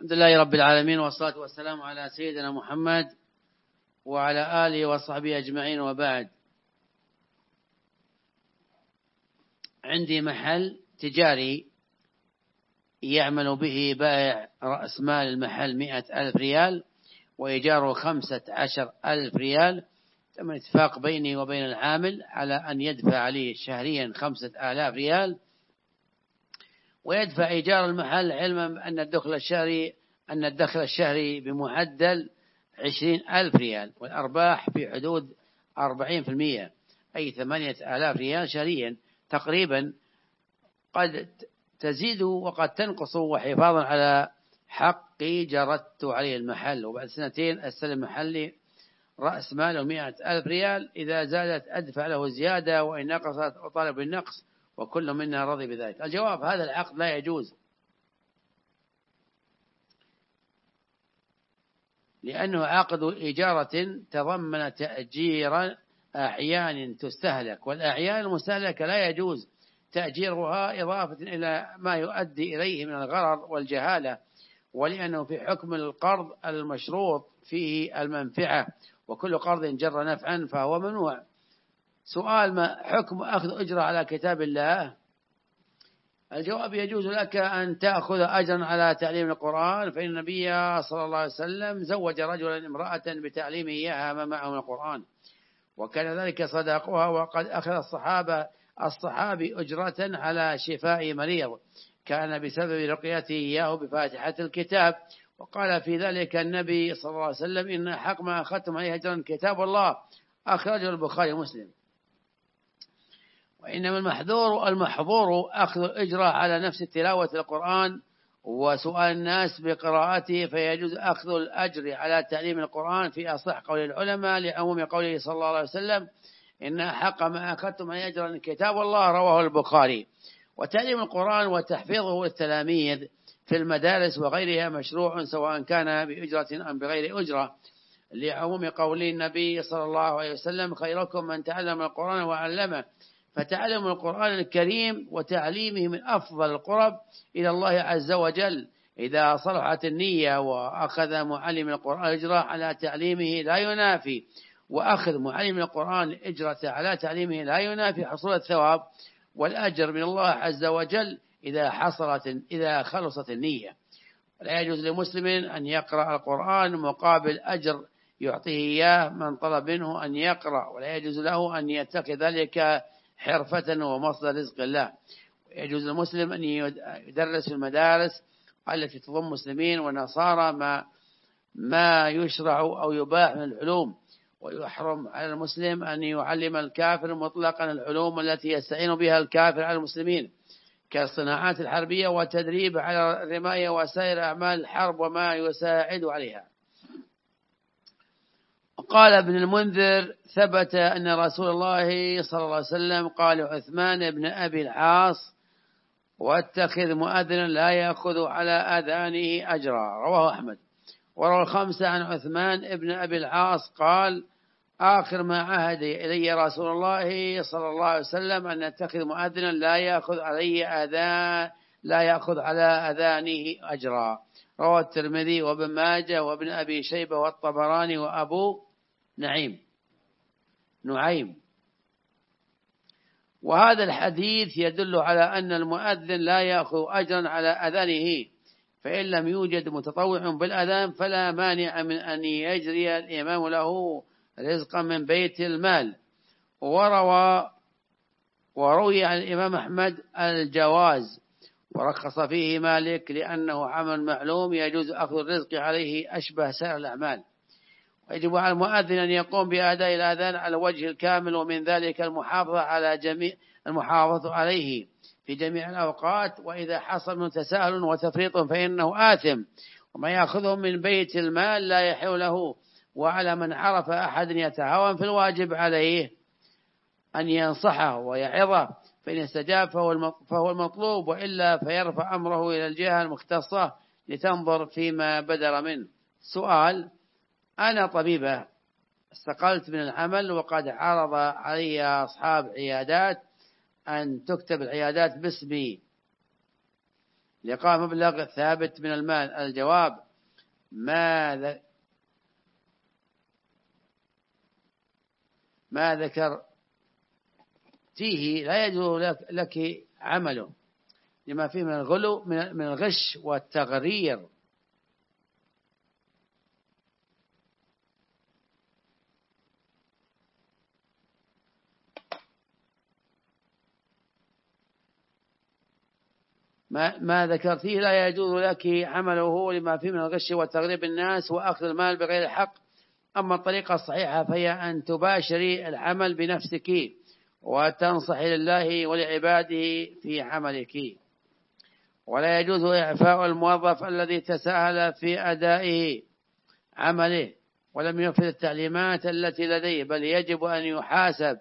الحمد لله رب العالمين، والصلاة والسلام على سيدنا محمد وعلى آله وصحبه أجمعين، وبعد. عندي محل تجاري يعمل به بائع رأس مال المحل 100,000 ريال وإيجاره 15,000 ريال. تم اتفاق بيني وبين العامل على أن يدفع عليه شهريا 5,000 ريال، ويدفع إيجار المحل، علما أن الدخل الشهري بمعدل 20,000 ريال، والأرباح في حدود 40%، أي 8,000 ريال شهريا تقريبا. قد تزيد وقد تنقص، وحفاظا على حقي جردت عليه المحل، وبعد 2 أستلم محلي رأس ماله 100,000 ريال. إذا زادت أدفع له زيادة، وإن نقصت أطالب بالنقص، وكل منا رضي بذلك. الجواب: هذا العقد لا يجوز، لأنه عقد إجارة تضمن تأجير أعيان تستهلك، والأعيان المستهلكة لا يجوز تأجيرها إضافة إلى ما يؤدي إليه من الغرر والجهالة، ولأنه في حكم القرض المشروط فيه المنفعة، وكل قرض جر نفعا فهو ممنوع. سؤال: ما حكم أخذ أجرة على كتاب الله؟ الجواب: يجوز لك أن تأخذ أجرا على تعليم القرآن، فإن النبي صلى الله عليه وسلم زوج رجلا امرأة بتعليمه إياها ما معه من القرآن، وكان ذلك صداقها. وقد أخذ الصحابي أجرة على شفاء مريض كان بسبب رقيته إياه بفاتحة الكتاب، وقال في ذلك النبي صلى الله عليه وسلم: إن حق ما أخذتم عليه أجرا كتاب الله، أخرجه البخاري ومسلم. وإنما المحظور أخذ الأجرة على نفس تلاوة القرآن وسؤال الناس بقراءته، فيجوز أخذ الأجر على تعليم القرآن في أصح قول العلماء، لعموم قوله صلى الله عليه وسلم: إن حق ما أخذتم عليه أجرا كتاب الله، رواه البخاري. وتعليم القرآن وتحفيظه للتلاميذ في المدارس وغيرها مشروع، سواء كان بأجرة أم بغير أجرة، لعموم قول النبي صلى الله عليه وسلم: خيركم من تعلم القرآن وعلمه. فتعلم القرآن الكريم وتعليمه من أفضل القرب إلى الله عز وجل. إذا صلحت النية وأخذ معلم القرآن الإجرة على تعليمه لا ينافي، وأخذ معلم القرآن الإجرة على تعليمه لا ينافي حصول الثواب والأجر من الله عز وجل إذا خلصت النية. ولا يجوز لمسلم أن يقرأ القرآن مقابل أجر يعطيه إياه من طلب منه أن يقرأ، ولا يجوز له أن يتخذ ذلك حرفة ومصدر رزق الله. يجوز للمسلم أن يدرس في المدارس التي تضم مسلمين ونصارى ما يشرع أو يباح من العلوم، ويحرم على المسلم أن يعلم الكافر مطلقا العلوم التي يستعين بها الكافر على المسلمين، كالصناعات الحربية والتدريب على الرماية وسائر أعمال الحرب وما يساعد عليها. قال ابن المنذر: ثبت أن رسول الله صلى الله عليه وسلم قال عثمان بن أبي العاص: واتخذ مؤذنا لا يأخذ على آذانه أجرا، رواه أحمد. وروى الخمسة عن عثمان بن أبي العاص قال: آخر ما عهد إلي رسول الله صلى الله عليه وسلم أن نتخذ مؤذنا لا يأخذ على أذانه أجرا، رواه الترمذي وابن ماجه وابن أبي شيبة والطبراني وأبو نعيم. وهذا الحديث يدل على أن المؤذن لا يأخذ أجرا على أذانه، فإن لم يوجد متطوع بالأذان فلا مانع من أن يجري الإمام له رزقا من بيت المال. وروي عن الإمام أحمد الجواز، ورخص فيه مالك لأنه عمل معلوم يجوز أخذ الرزق عليه أشبه سائر الأعمال. ويجب على المؤذن أن يقوم بأداء الأذان على وجه الكامل، ومن ذلك المحافظة عليه في جميع الأوقات، وإذا حصل من تساهل وتفريط فإنه آثم، وما يأخذه من بيت المال لا يحل له. وعلى من عرف أحد يتهاون في الواجب عليه أن ينصحه ويعظه، فإن استجاب فهو المطلوب، وإلا فيرفع أمره إلى الجهة المختصة لتنظر فيما بدر منه. سؤال: أنا طبيبة استقلت من العمل، وقد عرض علي أصحاب عيادات أن تكتب العيادات باسمي، لقاء مبلغ ثابت من المال. الجواب: ما ذكرتيه لا يجوز لك عمله لما فيه من الغلو من الغش والتغرير. ما ذكرتيه لا يجوز لك عمله لما فيه من الغش والتغرير بالناس وأخذ المال بغير الحق. أما الطريقة الصحيحة فهي أن تباشري العمل بنفسك وتنصحي لله ولعباده في عملك. ولا يجوز إعفاء الموظف الذي تساهل في أداء عمله ولم ينفذ التعليمات التي لديه، بل يجب أن يحاسب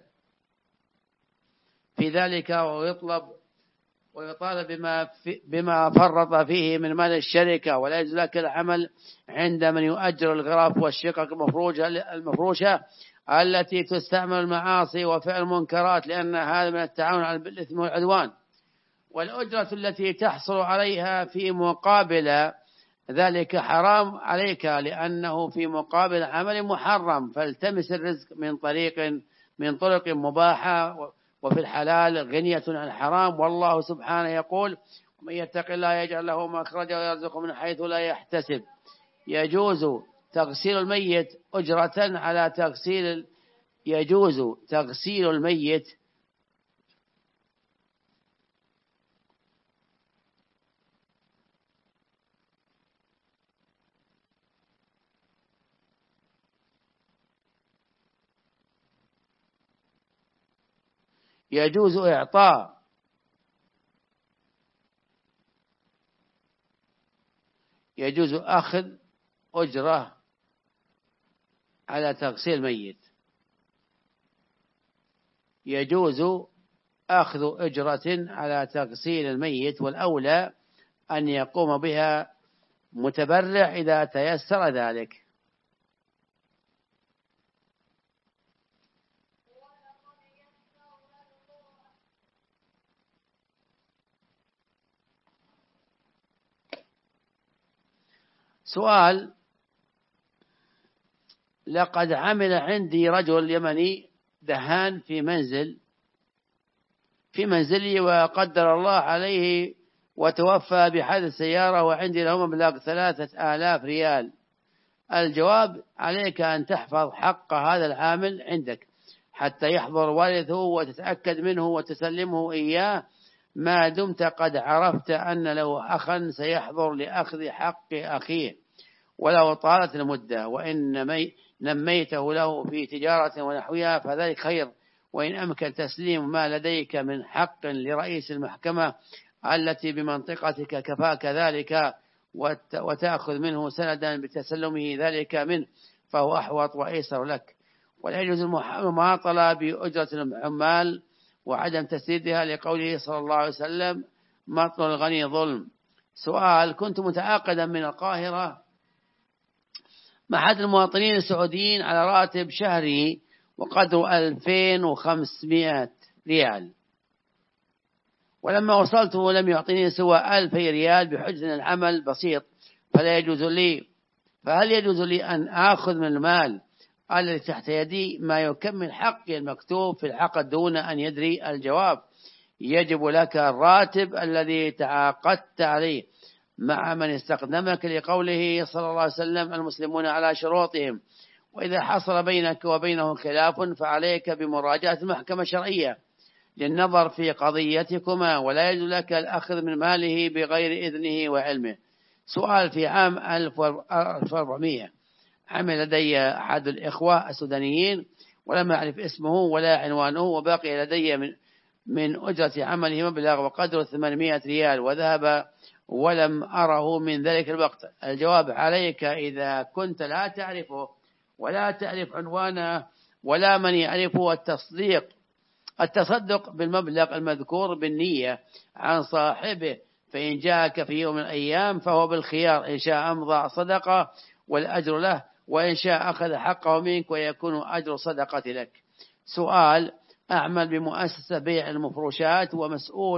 في ذلك ويطالب بما فرط فيه من مال الشركة. ولا يجوز لك العمل عند من يؤجر الغراف والشقق المفروشة التي تستعمل المعاصي وفعل المنكرات، لأن هذا من التعاون على الإثم والعدوان. والأجرة التي تحصل عليها في مقابل ذلك حرام عليك، لأنه في مقابل عمل محرم. فالتمس الرزق من طرق مباحة، وفي الحلال غنية عن الحرام. والله سبحانه يقول: ومن يتق الله يجعل له مخرجا ويرزقه من حيث لا يحتسب. يجوز تغسيل الميت أجرة على تغسيل يجوز تغسيل الميت يجوز أخذ أجرة على تغسيل الميت. يجوز أخذ أجرة على تغسيل الميت، والأولى أن يقوم بها متبرع إذا تيسر ذلك. سؤال: لقد عمل عندي رجل يمني دهان في منزلي وقدر الله عليه وتوفى بحادث سيارة، وعندي له مبلغ 3000 ريال. الجواب: عليك أن تحفظ حق هذا العامل عندك حتى يحضر والده وتتأكد منه وتسلمه إياه، ما دمت قد عرفت أن له أخا سيحضر لأخذ حق أخيه ولو طالت المدة. وإن نميته له في تجارة ونحوها فذلك خير. وإن أمكن تسليم ما لديك من حق لرئيس المحكمة التي بمنطقتك كفاك ذلك وتأخذ منه سندا بتسلمه ذلك منه فهو أحوط وأيسر لك. ولا يجوز المماطلة بأجرة العمال وعدم تسديدها، لقوله صلى الله عليه وسلم: مطل الغني ظلم. سؤال: كنت متعاقدا من القاهرة مع أحد المواطنين السعوديين على راتب شهري وقدره 2500 ريال، ولما وصلته لم يعطيني سوى 2000 ريال بحجة أن العمل بسيط، فهل يجوز لي أن آخذ من المال الذي تحت يدي ما يكمل حقي المكتوب في العقد دون أن يدري؟ الجواب: يجب لك الراتب الذي تعاقدت عليه مع من استخدمك، لقوله صلى الله عليه وسلم: المسلمون على شروطهم، وإذا حصل بينك وبينه خلاف فعليك بمراجعة المحكمة الشرعية للنظر في قضيتكما، ولا يجوز لك الأخذ من ماله بغير إذنه وعلمه. سؤال: في عام 1400 عمل لدي أحد الإخوة السودانيين ولم أعرف اسمه ولا عنوانه، وبقي لدي من أجرة عمله مبلغ وقدره 800 ريال، وذهب ولم أره من ذلك الوقت. الجواب: عليك إذا كنت لا تعرفه ولا تعرف عنوانه ولا من يعرفه التصدق بالمبلغ المذكور بالنية عن صاحبه، فإن جاءك في يوم من الأيام فهو بالخيار، إن شاء أمضى صدقة والأجر له، وإن شاء أخذ حقه منك ويكون أجر صدقة لك. سؤال: أعمل بمؤسسة بيع المفروشات ومسؤول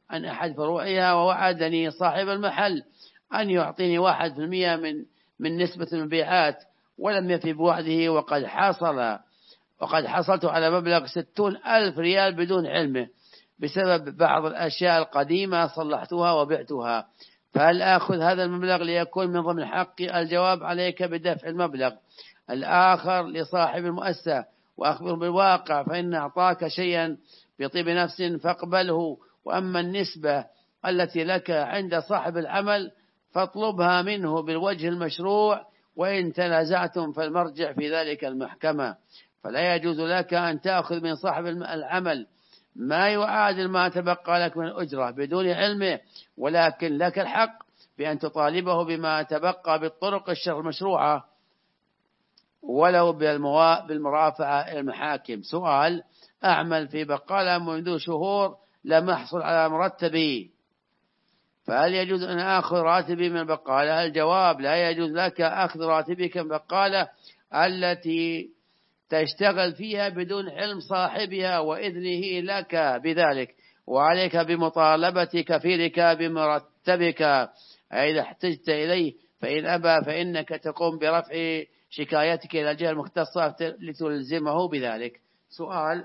عن أحد فروعها، ووعدني صاحب المحل أن يعطيني 1% من نسبة المبيعات، ولم يفي بوعده، وقد حصلت على مبلغ 60,000 ريال بدون علمه بسبب بعض الأشياء القديمة صلحتها وبعتها، فهل آخذ هذا المبلغ ليكون من ضمن حقي؟ الجواب: عليك بدفع المبلغ الآخر لصاحب المؤسسة وأخبره بالواقع، فإن أعطاك شيئا بطيب نفس فاقبله، وأما النسبة التي لك عند صاحب العمل فاطلبها منه بالوجه المشروع، وإن تنازعتم فالمرجع في ذلك المحكمة، فلا يجوز لك أن تأخذ من صاحب العمل ما يعادل ما تبقى لك من الأجرة بدون علمه، ولكن لك الحق بأن تطالبه بما تبقى بالطرق المشروعة ولو بالمرافعة إلى المحاكم. سؤال: أعمل في بقالة منذ شهور لم أحصل على مرتبي، فهل يجوز أن أخذ راتبي من البقالة؟ الجواب: لا يجوز لك أخذ راتبك من البقالة التي تشتغل فيها بدون علم صاحبها وإذنه لك بذلك، وعليك بمطالبة كفيلك بمرتبك إذا احتجت إليه، فإن أبى فإنك تقوم برفع شكايتك إلى الجهة المختصة لتلزمه بذلك. سؤال: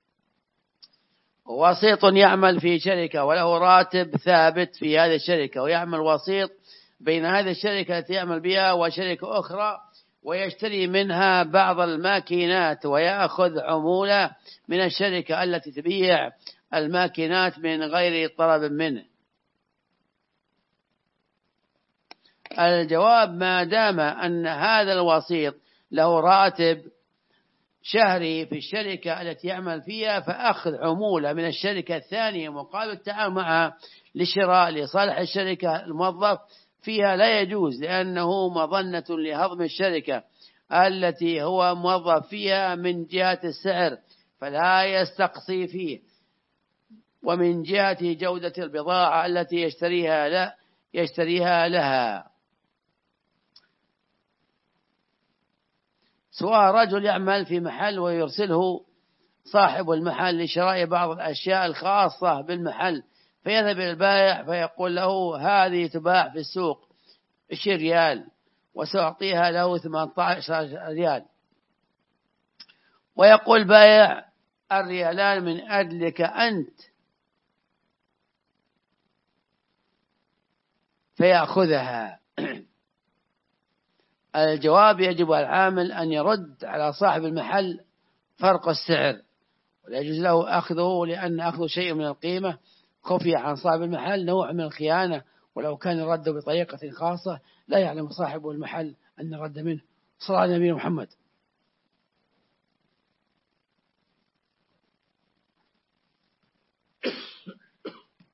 وسيط يعمل في شركة وله راتب ثابت في هذه الشركة، ويعمل وسيط بين هذه الشركة التي يعمل بها وشركة أخرى، ويشتري منها بعض الماكينات ويأخذ عمولة من الشركة التي تبيع الماكينات من غير طلب منه. الجواب: ما دام أن هذا الوسيط له راتب شهري في الشركة التي يعمل فيها، فأخذ عمولة من الشركة الثانية مقابل التعامل معها للشراء لصالح الشركة الموظف فيها لا يجوز، لأنه مظنة لهضم الشركة التي هو موظف فيها من جهة السعر، فلا يستقصي فيه، ومن جهة جودة البضاعة التي يشتريها لها. سواء رجل يعمل في محل ويرسله صاحب المحل لشراء بعض الأشياء الخاصة بالمحل، فيذهب إلى البائع فيقول له: هذه تباع في السوق 20 ريال وسأعطيها له 18 ريال، ويقول البائع: الريالان من أجلك أنت، فيأخذها. الجواب: يجب على العامل أن يرد على صاحب المحل فرق السعر، ولا يجوز له أخذه، لأن أخذ شيء من القيمة خفي عن صاحب المحل نوع من الخيانة، ولو كان الرد بطريقة خاصة لا يعلم صاحب المحل أن الرد منه. صلى الله على نبينا محمد.